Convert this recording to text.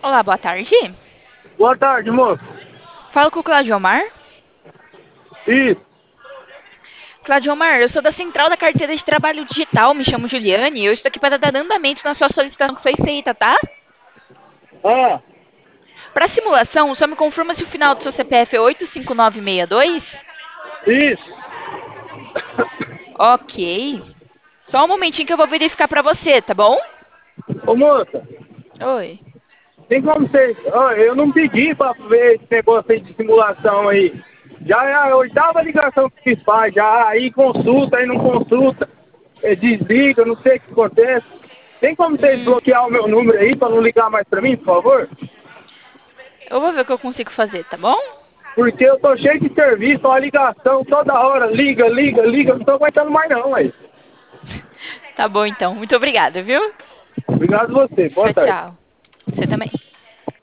Olá, boa tarde. Boa tarde, moço. Falo com o Claudiomar. Isso. Claudiomar, eu sou da Central da Carteira de Trabalho Digital, me chamo Juliane e eu estou aqui para dar andamento na sua solicitação que foi feita, tá? Ah, Para simulação, só me confirma se o final do seu CPF é 85962? isso. Ok. Só um momentinho que eu vou verificar para você, tá bom? Ô, moça, Oi. tem como você... eu não pedi pra ver esse negócio aí de simulação aí. Já é a oitava ligação que se faz, já aí consulta, aí não consulta. Desliga, não sei o que acontece. Tem como vocês Hum, bloquear o meu número aí pra não ligar mais pra mim, por favor? eu vou ver o que eu consigo fazer, tá bom? Porque eu tô cheio de serviço, uma ligação toda hora, liga, liga, liga, não tô aguentando mais não, aí. Tá bom então. Muito obrigada, viu? Obrigado a você, boa Tchau, tarde. tchau. Você também.